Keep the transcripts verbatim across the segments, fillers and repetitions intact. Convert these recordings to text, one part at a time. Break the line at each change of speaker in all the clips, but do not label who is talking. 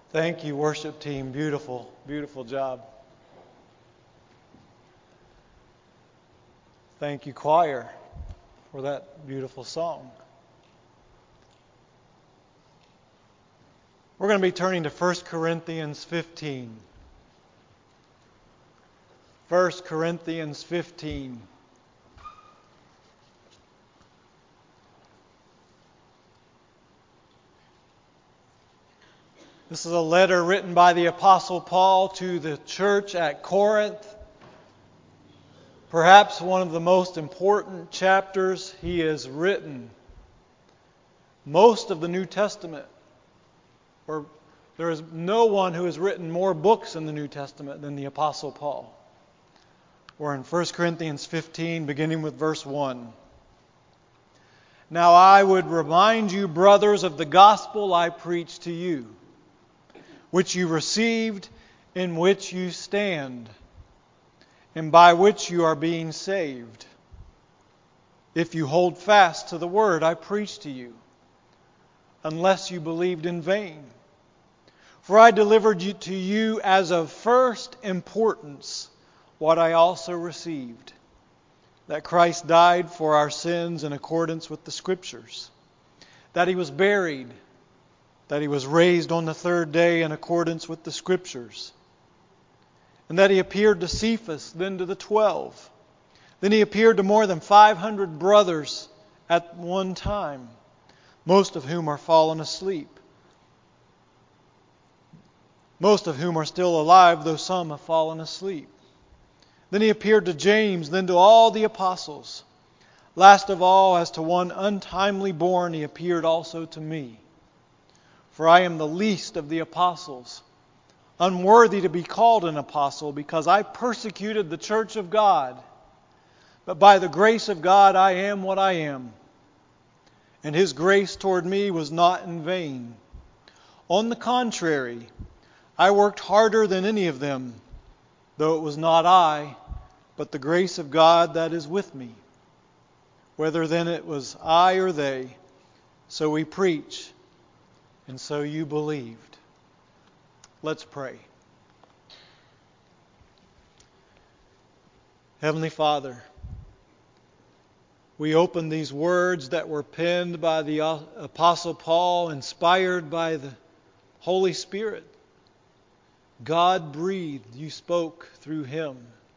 Thank you, worship team. Beautiful, beautiful job. Thank you, choir, for that beautiful song. We're going to be turning to First Corinthians fifteen. First Corinthians fifteen. This is a letter written by the Apostle Paul to the church at Corinth. Perhaps one of the most important chapters he has written. Most of the New Testament, or there is no one who has written more books in the New Testament than the Apostle Paul. We're in First Corinthians fifteen, beginning with verse one. Now I would remind you, brothers, of the gospel I preached to you, which you received, in which you stand, and by which you are being saved, if you hold fast to the word I preached to you, unless you believed in vain. For I delivered you to you as of first importance what I also received, that Christ died for our sins in accordance with the Scriptures, that He was buried, that He was raised on the third day in accordance with the Scriptures, and that He appeared to Cephas, then to the twelve. Then He appeared to more than five hundred brothers at one time, most of whom are fallen asleep, most of whom are still alive, though some have fallen asleep. Then He appeared to James, then to all the apostles. Last of all, as to one untimely born, He appeared also to me. For I am the least of the apostles, unworthy to be called an apostle, because I persecuted the church of God. But by the grace of God I am what I am. And His grace toward me was not in vain. On the contrary, I worked harder than any of them, though it was not I, but the grace of God that is with me. Whether then it was I or they, so we preach, and so you believed. Let's pray. Heavenly Father, we open these words that were penned by the Apostle Paul, inspired by the Holy Spirit. God breathed, you spoke through him.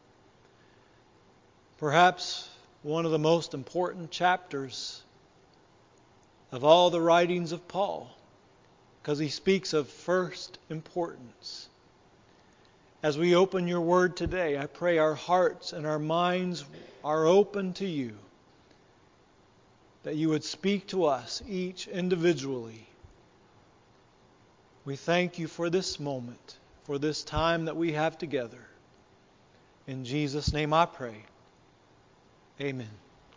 Perhaps one of the most important chapters of all the writings of Paul, because he speaks of first importance. As we open your word today, I pray our hearts and our minds are open to you, that you would speak to us each individually. We thank you for this moment, for this time that we have together. In Jesus' name I pray. Amen.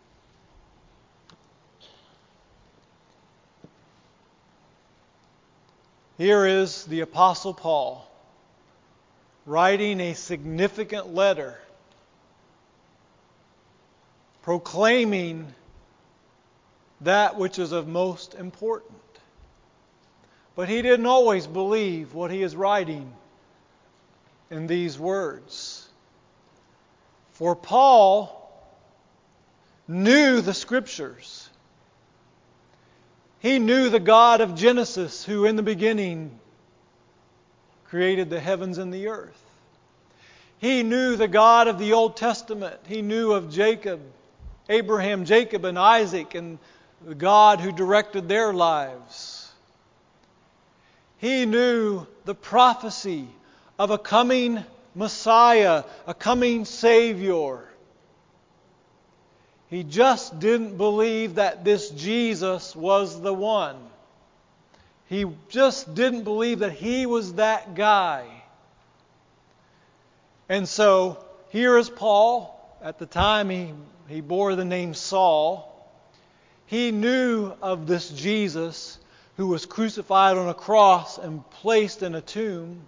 Here is the Apostle Paul writing a significant letter proclaiming that which is of most importance. But he didn't always believe what he is writing in these words. For Paul knew the Scriptures. He knew the God of Genesis, who in the beginning created the heavens and the earth. He knew the God of the Old Testament. He knew of Jacob, Abraham, Jacob, and Isaac, and the God who directed their lives. He knew the prophecy of a coming Messiah, a coming Savior. He just didn't believe that this Jesus was the one. He just didn't believe that He was that guy. And so, here is Paul. At the time he, he bore the name Saul. He knew of this Jesus who was crucified on a cross and placed in a tomb.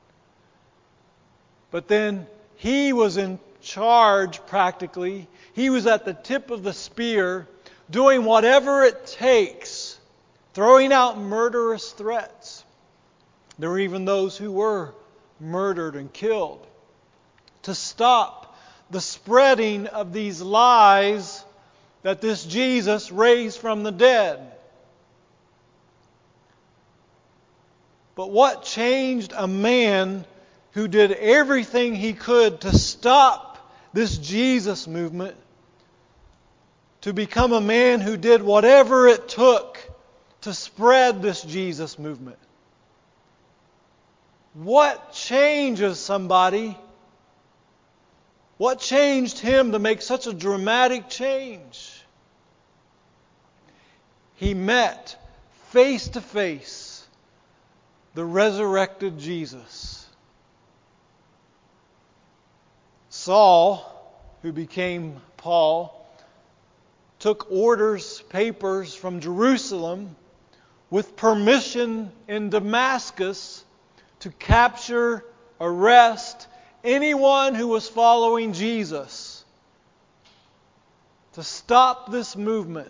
But then he was in charge practically. He was at the tip of the spear, doing whatever it takes, throwing out murderous threats. There were even those who were murdered and killed. To stop the spreading of these lies that this Jesus raised from the dead. But what changed a man who did everything he could to stop this Jesus movement to become a man who did whatever it took to spread this Jesus movement? What changes somebody? What changed him to make such a dramatic change? He met face to face the resurrected Jesus. Saul, who became Paul, took orders, papers from Jerusalem with permission in Damascus to capture, arrest anyone who was following Jesus, to stop this movement.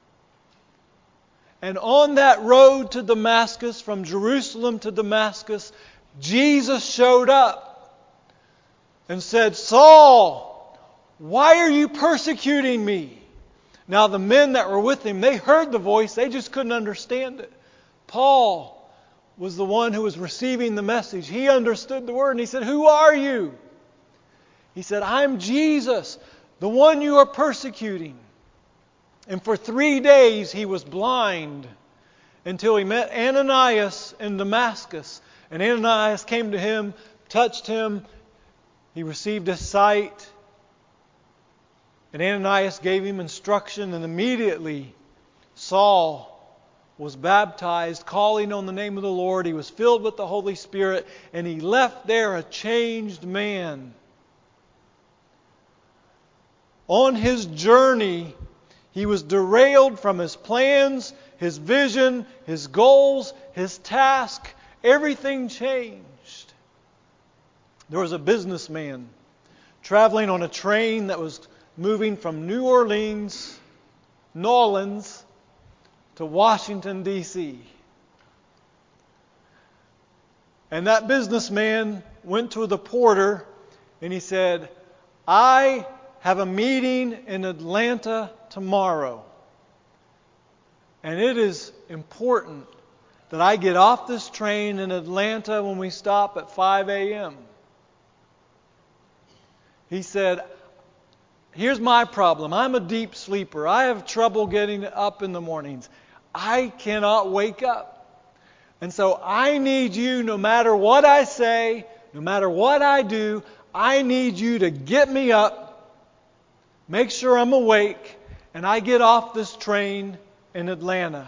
And on that road to Damascus, from Jerusalem to Damascus, Jesus showed up and said, "Saul, why are you persecuting me?" Now the men that were with him, they heard the voice, they just couldn't understand it. Paul was the one who was receiving the message. He understood the word and he said, "Who are you?" He said, "I'm Jesus, the one you are persecuting." And for three days he was blind until he met Ananias in Damascus. And Ananias came to him, touched him, he received his sight. And Ananias gave him instruction, and immediately Saul was baptized, calling on the name of the Lord. He was filled with the Holy Spirit, and he left there a changed man. On his journey, he was derailed from his plans, his vision, his goals, his task. Everything changed. There was a businessman traveling on a train that was moving from New Orleans, Nolans, to Washington, D C And that businessman went to the porter and he said, "I have a meeting in Atlanta tomorrow. And it is important that I get off this train in Atlanta when we stop at five a.m. He said, "Here's my problem. I'm a deep sleeper. I have trouble getting up in the mornings. I cannot wake up. And so I need you, no matter what I say, no matter what I do, I need you to get me up, make sure I'm awake, and I get off this train in Atlanta."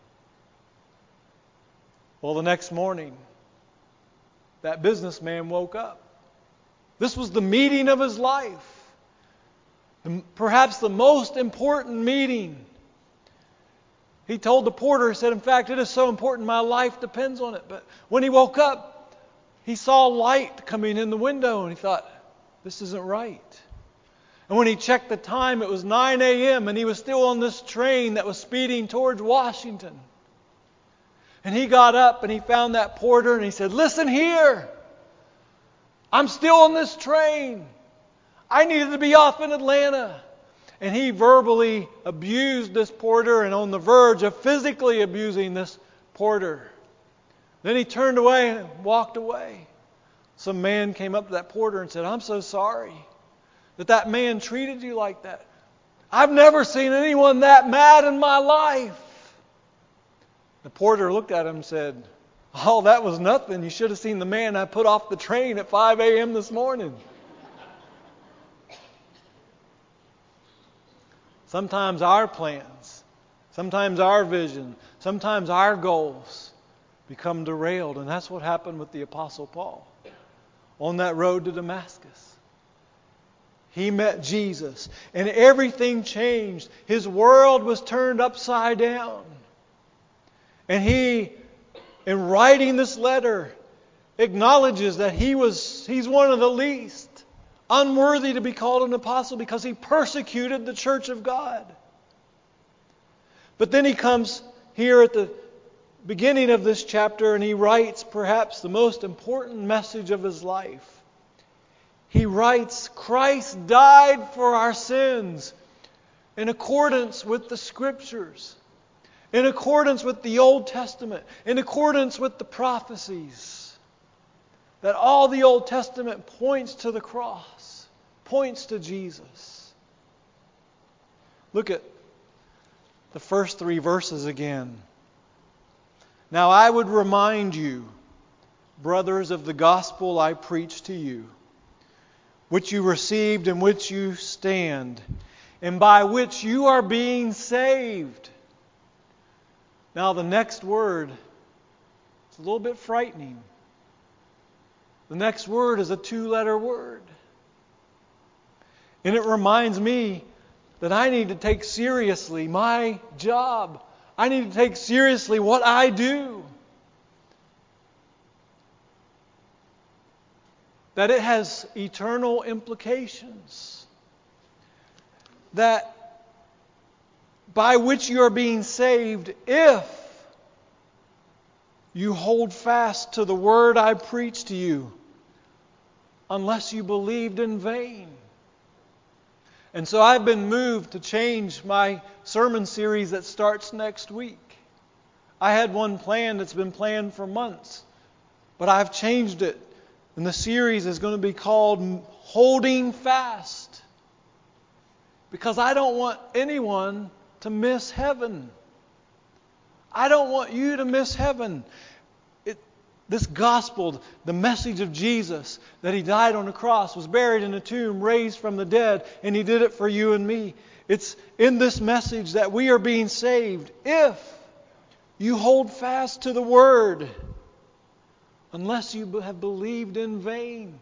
Well, the next morning, that businessman woke up. This was the meeting of his life. Perhaps the most important meeting. He told the porter, he said, "In fact, it is so important, my life depends on it." But when he woke up, he saw light coming in the window, and he thought, "This isn't right." And when he checked the time, it was nine a.m. and he was still on this train that was speeding towards Washington. And he got up and he found that porter and he said, "Listen here, I'm still on this train. I needed to be off in Atlanta." And he verbally abused this porter and on the verge of physically abusing this porter. Then he turned away and walked away. Some man came up to that porter and said, "I'm so sorry that that man treated you like that. I've never seen anyone that mad in my life." The porter looked at him and said, "Oh, that was nothing. You should have seen the man I put off the train at five a.m. this morning." Sometimes our plans, sometimes our vision, sometimes our goals become derailed. And that's what happened with the Apostle Paul on that road to Damascus. He met Jesus and everything changed. His world was turned upside down. And he, in writing this letter, acknowledges that he was he's one of the least, unworthy to be called an apostle because he persecuted the church of God. But then he comes here at the beginning of this chapter, and he writes perhaps the most important message of his life. He writes, Christ died for our sins in accordance with the Scriptures, in accordance with the Old Testament, in accordance with the prophecies. That all the Old Testament points to the cross, points to Jesus. Look at the first three verses again. Now I would remind you, brothers, of the gospel I preached to you, which you received, in which you stand, and by which you are being saved. Now the next word is a little bit frightening. The next word is a two-letter word. And it reminds me that I need to take seriously my job. I need to take seriously what I do. That it has eternal implications. That by which you are being saved if you hold fast to the word I preached to you, unless you believed in vain. And so I've been moved to change my sermon series that starts next week. I had one planned that's been planned for months, but I've changed it. And the series is going to be called Holding Fast. Because I don't want anyone to miss heaven. I don't want you to miss heaven. It, this gospel, the message of Jesus, that He died on the cross, was buried in a tomb, raised from the dead, and He did it for you and me. It's in this message that we are being saved if you hold fast to the Word, unless you have believed in vain.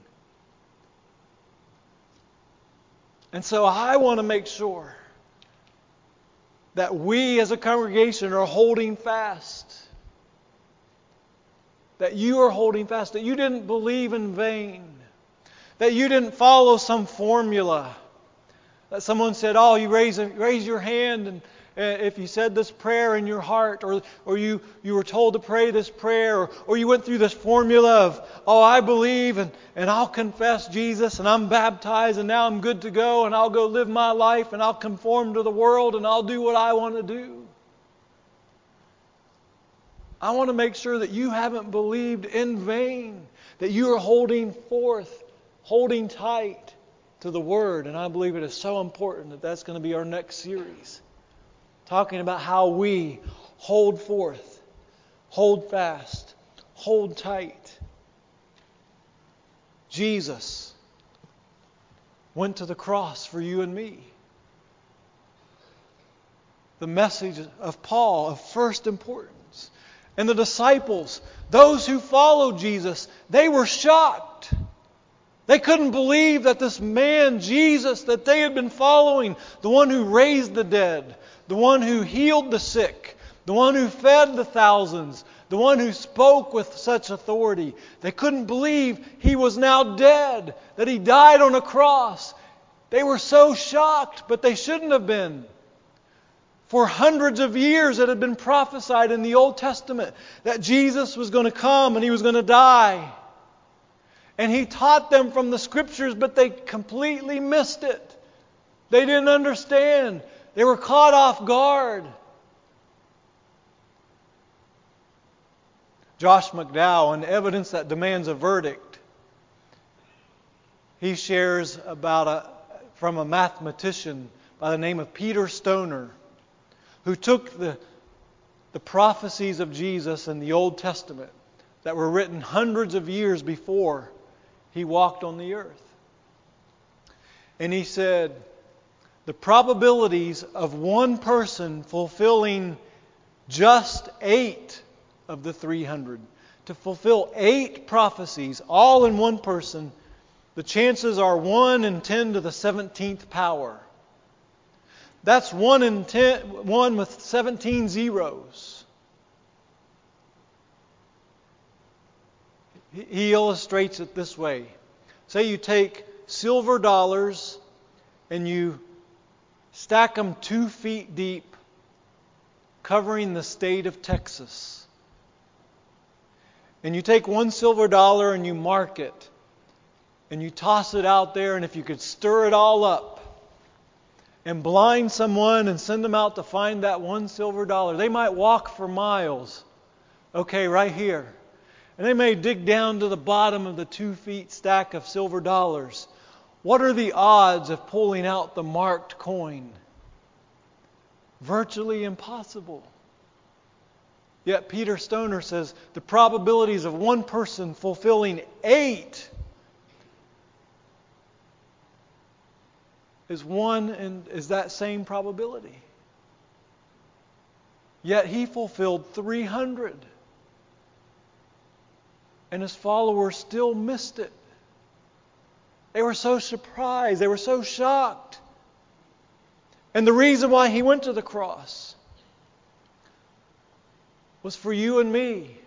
And so I want to make sure that we as a congregation are holding fast. That you are holding fast. That you didn't believe in vain. That you didn't follow some formula. That someone said, oh, you raise, raise your hand and if you said this prayer in your heart, or or you, you were told to pray this prayer, or, or you went through this formula of, oh, I believe and, and I'll confess Jesus and I'm baptized and now I'm good to go and I'll go live my life and I'll conform to the world and I'll do what I want to do. I want to make sure that you haven't believed in vain, that you are holding forth, holding tight to the Word. And I believe it is so important that that's going to be our next series. Talking about how we hold forth, hold fast, hold tight. Jesus went to the cross for you and me. The message of Paul of first importance. And the disciples, those who followed Jesus, they were shocked. They couldn't believe that this man, Jesus, that they had been following, the one who raised the dead, the one who healed the sick, the one who fed the thousands, the one who spoke with such authority. They couldn't believe He was now dead, that He died on a cross. They were so shocked, but they shouldn't have been. For hundreds of years it had been prophesied in the Old Testament that Jesus was going to come and He was going to die. And He taught them from the Scriptures, but they completely missed it. They didn't understand. They were caught off guard. Josh McDowell, in Evidence That Demands a Verdict, he shares about a, from a mathematician by the name of Peter Stoner, who took the, the prophecies of Jesus in the Old Testament that were written hundreds of years before He walked on the earth. And he said, the probabilities of one person fulfilling just eight of the three hundred, to fulfill eight prophecies, all in one person, the chances are one in ten to the seventeenth power. That's one in ten, one with seventeen zeros. He illustrates it this way. Say you take silver dollars and you stack them two feet deep, covering the state of Texas. and you take one silver dollar and you mark it, and you toss it out there, and if you could stir it all up and blind someone and send them out to find that one silver dollar, they might walk for miles. Okay, right here. And they may dig down to the bottom of the two feet stack of silver dollars. What are the odds of pulling out the marked coin? Virtually impossible. Yet Peter Stoner says the probabilities of one person fulfilling eight is one and is that same probability. Yet he fulfilled three hundred. And his followers still missed it. They were so surprised. They were so shocked. And the reason why he went to the cross was for you and me.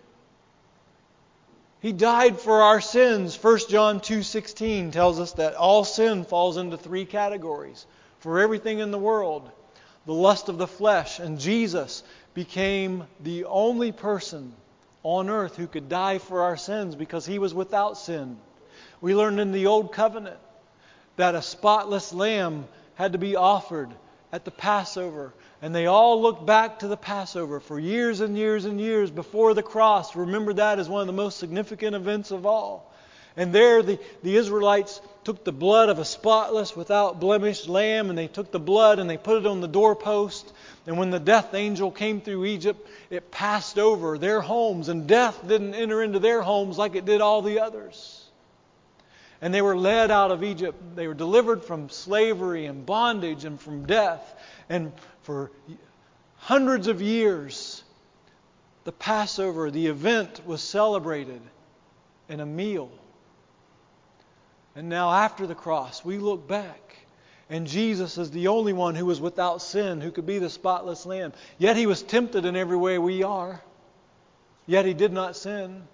He died for our sins. First John two sixteen tells us that all sin falls into three categories. For everything in the world, the lust of the flesh. And Jesus became the only person on earth who could die for our sins because He was without sin. We learned in the Old Covenant that a spotless lamb had to be offered at the Passover. And they all looked back to the Passover for years and years and years before the cross. Remember that as one of the most significant events of all. And there the, the Israelites took the blood of a spotless, without blemish lamb, and they took the blood and they put it on the doorpost. And when the death angel came through Egypt, it passed over their homes, and death didn't enter into their homes like it did all the others. And they were led out of Egypt. They were delivered from slavery and bondage and from death. And for hundreds of years, the Passover, the event, was celebrated in a meal. And now after the cross, we look back, and Jesus is the only one who was without sin, who could be the spotless lamb. Yet He was tempted in every way we are. Yet He did not sin.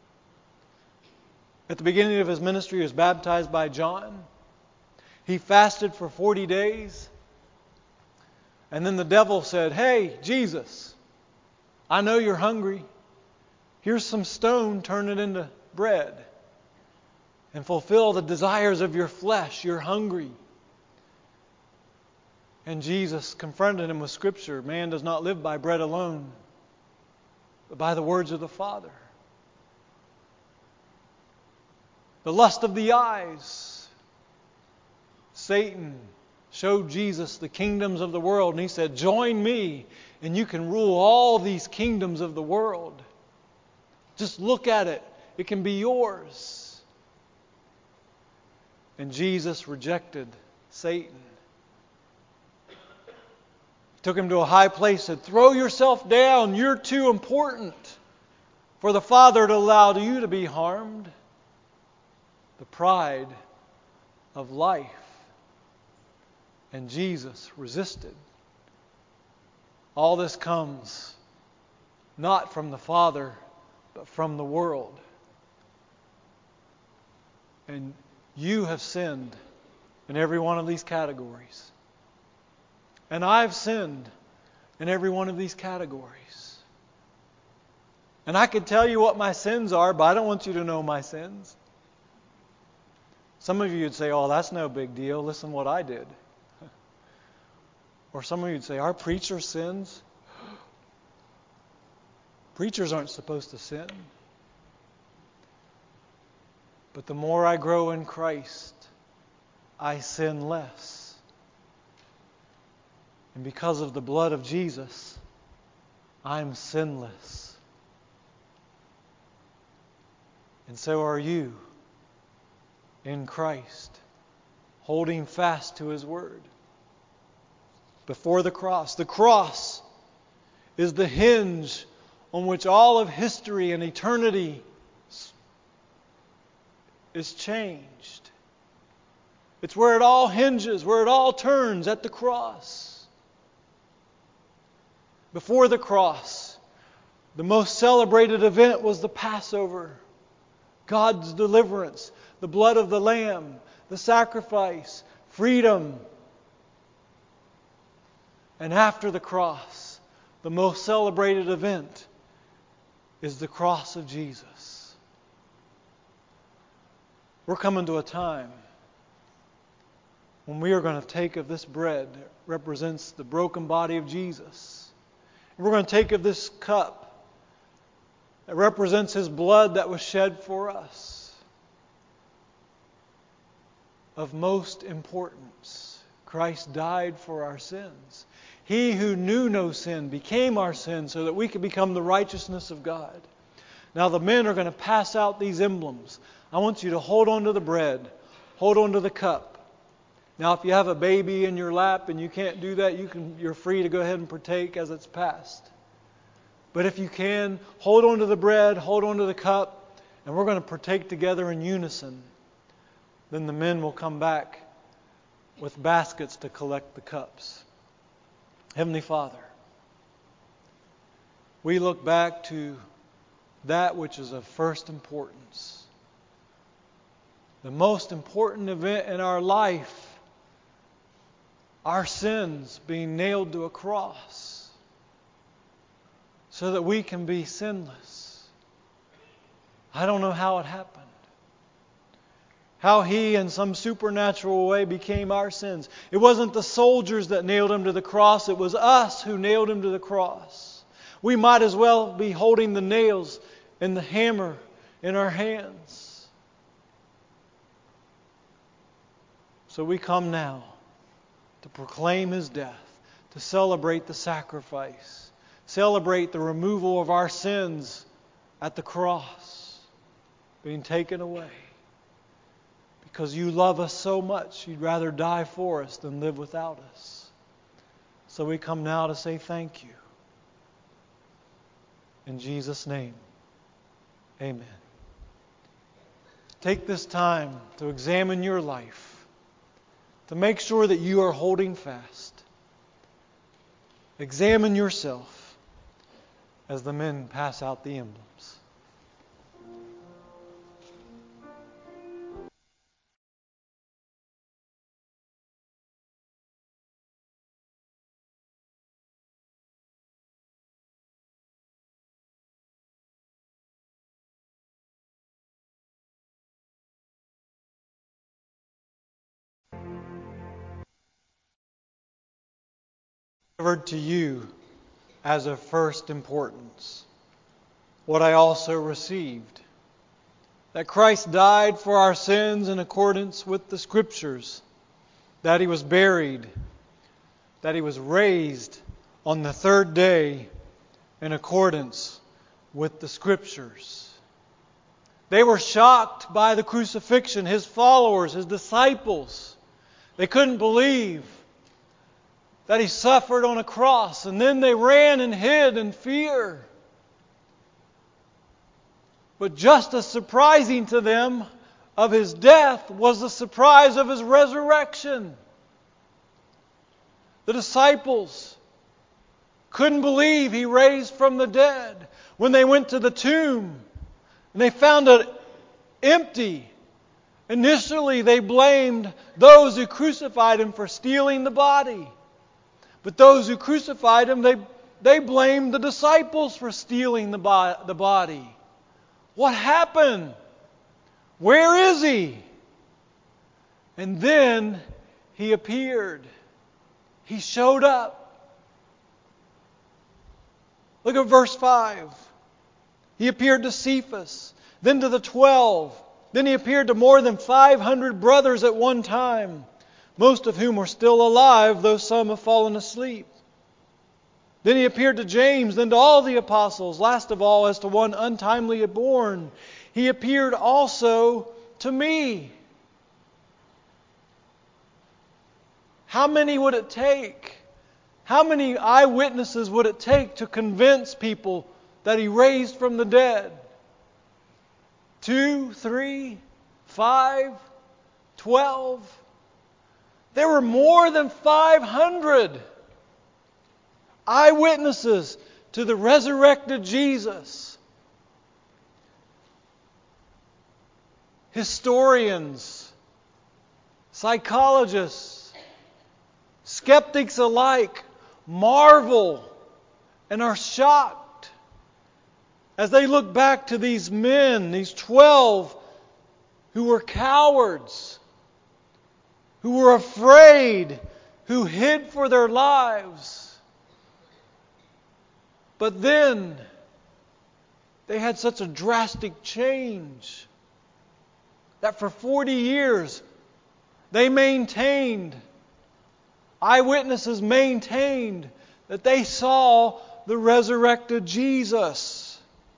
At the beginning of His ministry, He was baptized by John. He fasted for forty days. And then the devil said, "Hey, Jesus, I know you're hungry. Here's some stone, turn it into bread. And fulfill the desires of your flesh. You're hungry." And Jesus confronted him with Scripture. Man does not live by bread alone, but by the words of the Father. The lust of the eyes. Satan showed Jesus the kingdoms of the world, and he said, "Join me, and you can rule all these kingdoms of the world. Just look at it. It can be yours." And Jesus rejected Satan. He took him to a high place and said, "Throw yourself down. You're too important for the Father to allow you to be harmed." The pride of life. And Jesus resisted. All this comes not from the Father, but from the world. And you have sinned in every one of these categories. And I've sinned in every one of these categories. And I could tell you what my sins are, but I don't want you to know my sins. Some of you would say, "Oh, that's no big deal. Listen what I did." Or some of you would say, "Our preacher sins." Preachers aren't supposed to sin. But the more I grow in Christ, I sin less. And because of the blood of Jesus, I'm sinless. And so are you in Christ, holding fast to His Word. Before the cross. The cross is the hinge on which all of history and eternity is changed. It's where it all hinges, where it all turns, at the cross. Before the cross, the most celebrated event was the Passover. God's deliverance, the blood of the Lamb, the sacrifice, freedom. And after the cross, the most celebrated event is the cross of Jesus. We're coming to a time when we are going to take of this bread that represents the broken body of Jesus. And we're going to take of this cup that represents His blood that was shed for us. Of most importance, Christ died for our sins. He who knew no sin became our sin so that we could become the righteousness of God. Now the men are going to pass out these emblems. I want you to hold on to the bread. Hold on to the cup. Now if you have a baby in your lap and you can't do that, you can, you're free to go ahead and partake as it's passed. But if you can, hold on to the bread, hold on to the cup, and we're going to partake together in unison. Then the men will come back with baskets to collect the cups. Heavenly Father, we look back to that which is of first importance. The most important event in our life, our sins being nailed to a cross so that we can be sinless. I don't know how it happened. How He, in some supernatural way, became our sins. It wasn't the soldiers that nailed Him to the cross. It was us who nailed Him to the cross. We might as well be holding the nails and the hammer in our hands. So we come now to proclaim His death, to celebrate the sacrifice, celebrate the removal of our sins at the cross, being taken away. Because You love us so much, You'd rather die for us than live without us. So we come now to say thank You. In Jesus' name, amen. Take this time to examine your life, to make sure that you are holding fast. Examine yourself as the men pass out the emblems. Delivered to you as of first importance what I also received, that Christ died for our sins in accordance with the Scriptures, that He was buried, that He was raised on the third day in accordance with the Scriptures. They were shocked by the crucifixion, His followers, His disciples. They couldn't believe that He suffered on a cross, and then they ran and hid in fear. But just as surprising to them of His death was the surprise of His resurrection. The disciples couldn't believe He raised from the dead. When they went to the tomb and they found it empty, initially they blamed those who crucified Him for stealing the body. But those who crucified Him, they, they blamed the disciples for stealing the, bo- the body. What happened? Where is He? And then He appeared. He showed up. Look at verse five. He appeared to Cephas, then to the twelve. Then He appeared to more than five hundred brothers at one time, most of whom are still alive, though some have fallen asleep. Then He appeared to James, then to all the apostles. Last of all, as to one untimely born, He appeared also to me. How many would it take? How many eyewitnesses would it take to convince people that He raised from the dead? Two, three, five, twelve? There were more than five hundred eyewitnesses to the resurrected Jesus. Historians, psychologists, skeptics alike marvel and are shocked as they look back to these men, these twelve who were cowards, who were afraid, who hid for their lives. But then they had such a drastic change that for forty years they maintained, eyewitnesses maintained, that they saw the resurrected Jesus.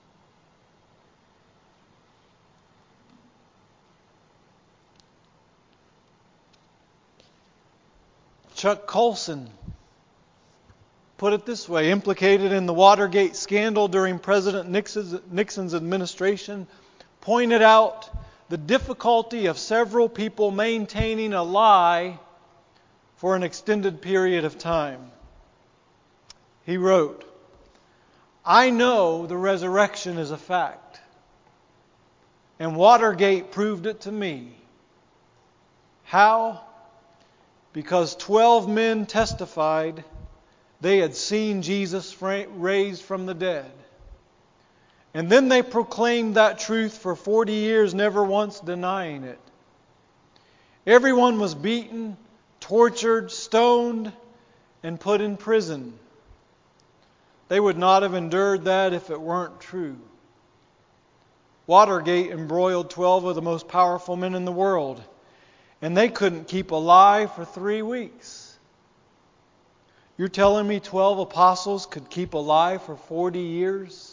Chuck Colson put it this way, implicated in the Watergate scandal during President Nixon's, Nixon's administration, pointed out the difficulty of several people maintaining a lie for an extended period of time. He wrote, "I know the resurrection is a fact, and Watergate proved it to me. How? Because twelve men testified they had seen Jesus raised from the dead. And then they proclaimed that truth for forty years, never once denying it. Everyone was beaten, tortured, stoned, and put in prison. They would not have endured that if it weren't true. Watergate embroiled twelve of the most powerful men in the world, and they couldn't keep alive for three weeks. You're telling me twelve apostles could keep alive for forty years?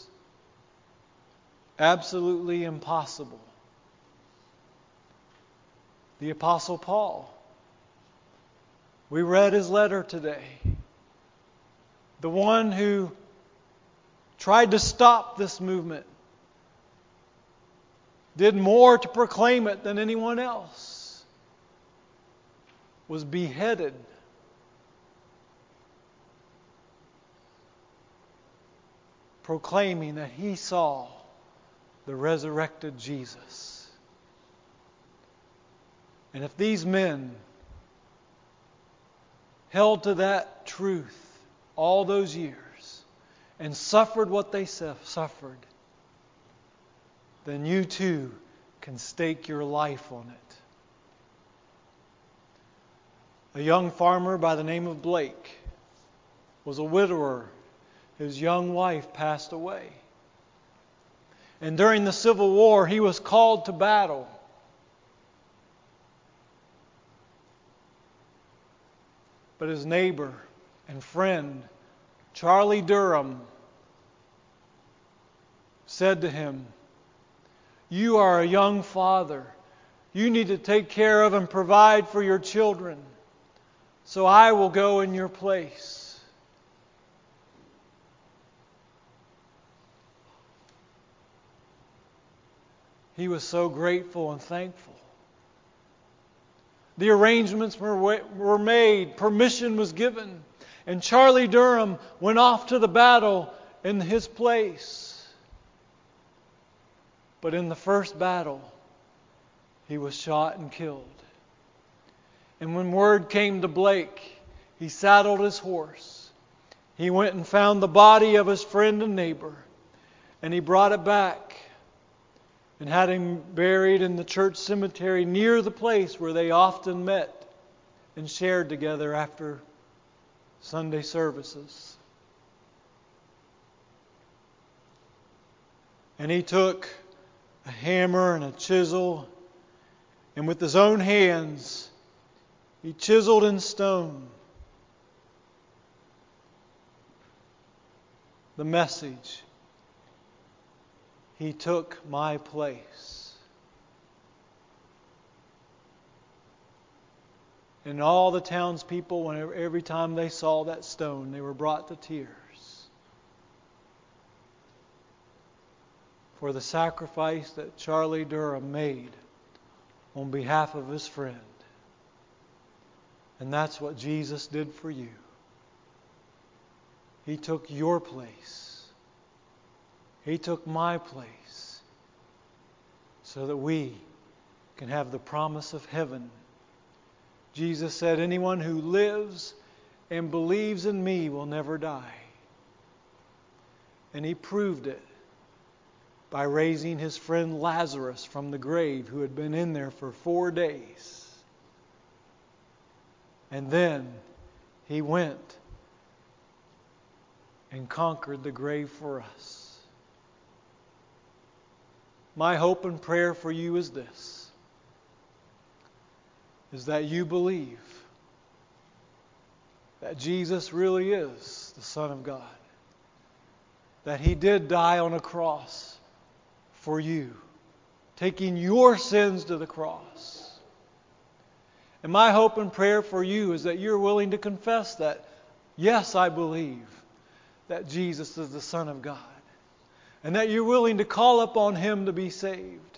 Absolutely impossible." The Apostle Paul. We read his letter today. The one who tried to stop this movement did more to proclaim it than anyone else. Was beheaded. Proclaiming that he saw the resurrected Jesus. And if these men held to that truth all those years and suffered what they suffered, then you too can stake your life on it. A young farmer by the name of Blake was a widower. His young wife passed away. And during the Civil War, he was called to battle. But his neighbor and friend, Charlie Durham, said to him, "You are a young father. You need to take care of and provide for your children. So I will go in your place." He was so grateful and thankful. The arrangements were, were made. Permission was given. And Charlie Durham went off to the battle in his place. But in the first battle, he was shot and killed. And when word came to Blake, he saddled his horse. He went and found the body of his friend and neighbor. And he brought it back and had him buried in the church cemetery near the place where they often met and shared together after Sunday services. And he took a hammer and a chisel, and with his own hands, he chiseled in stone the message: "He took my place." And all the townspeople, whenever, every time they saw that stone, they were brought to tears for the sacrifice that Charlie Durham made on behalf of his friend. And that's what Jesus did for you. He took your place. He took my place so that we can have the promise of heaven. Jesus said, "Anyone who lives and believes in me will never die." And He proved it by raising his friend Lazarus from the grave, who had been in there for four days. And then he went and conquered the grave for us. My hope and prayer for you is this, is that you believe that Jesus really is the Son of God, that He did die on a cross for you, taking your sins to the cross. And my hope and prayer for you is that you're willing to confess that, yes, I believe that Jesus is the Son of God, and that you're willing to call upon Him to be saved.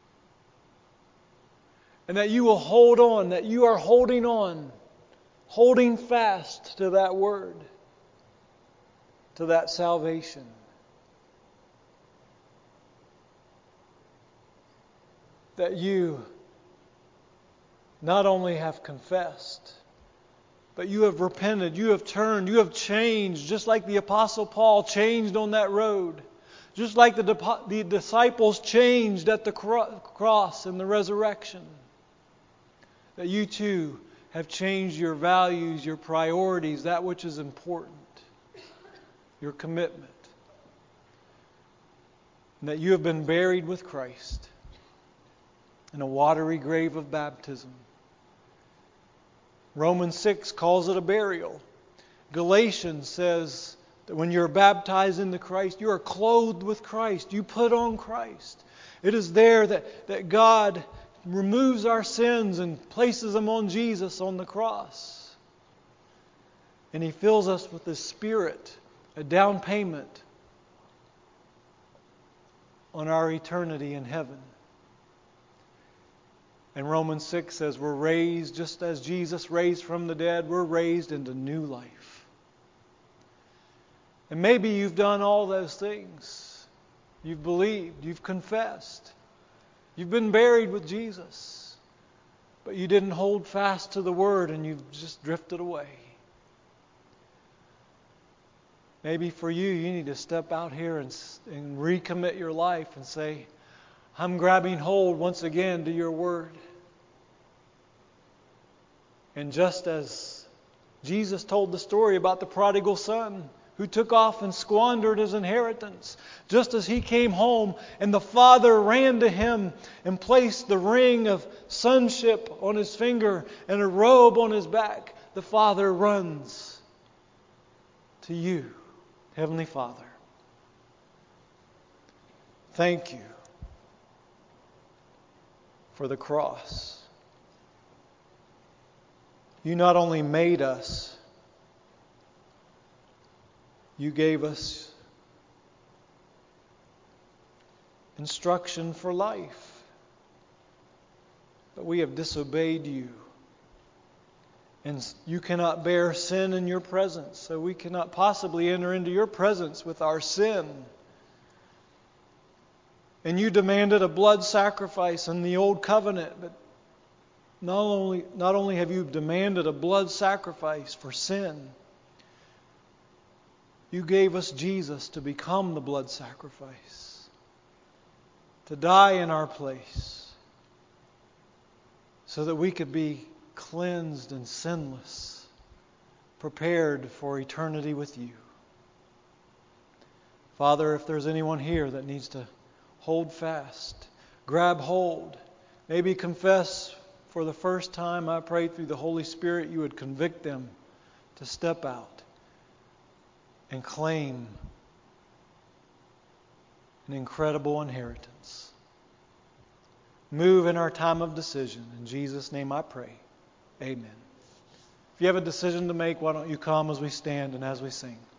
And that you will hold on, that you are holding on, holding fast to that word, to that salvation. That you not only have confessed, but you have repented, you have turned, you have changed, just like the Apostle Paul changed on that road. Just like the, the disciples changed at the cro- cross and the resurrection. That you too have changed your values, your priorities, that which is important, your commitment. And that you have been buried with Christ in a watery grave of baptism. Romans six calls it a burial. Galatians says that when you're baptized into Christ, you are clothed with Christ. You put on Christ. It is there that, that God removes our sins and places them on Jesus on the cross. And He fills us with His Spirit, a down payment on our eternity in heaven. And Romans six says we're raised, just as Jesus raised from the dead, we're raised into new life. And maybe you've done all those things. You've believed, you've confessed, you've been buried with Jesus, but you didn't hold fast to the Word and you've just drifted away. Maybe for you, you need to step out here and, and recommit your life and say, I'm grabbing hold once again to your Word. And just as Jesus told the story about the prodigal son who took off and squandered his inheritance, just as he came home and the father ran to him and placed the ring of sonship on his finger and a robe on his back, the Father runs to you, Heavenly Father. Thank you for the cross. You not only made us, you gave us instruction for life. But we have disobeyed you. And you cannot bear sin in your presence, so we cannot possibly enter into your presence with our sin. And you demanded a blood sacrifice in the old covenant, but not only, not only have you demanded a blood sacrifice for sin, you gave us Jesus to become the blood sacrifice, to die in our place, so that we could be cleansed and sinless, prepared for eternity with you. Father, if there's anyone here that needs to hold fast, grab hold, maybe confess for the first time, I pray through the Holy Spirit you would convict them to step out and claim an incredible inheritance. Move in our time of decision. In Jesus' name I pray. Amen. If you have a decision to make, why don't you come as we stand and as we sing.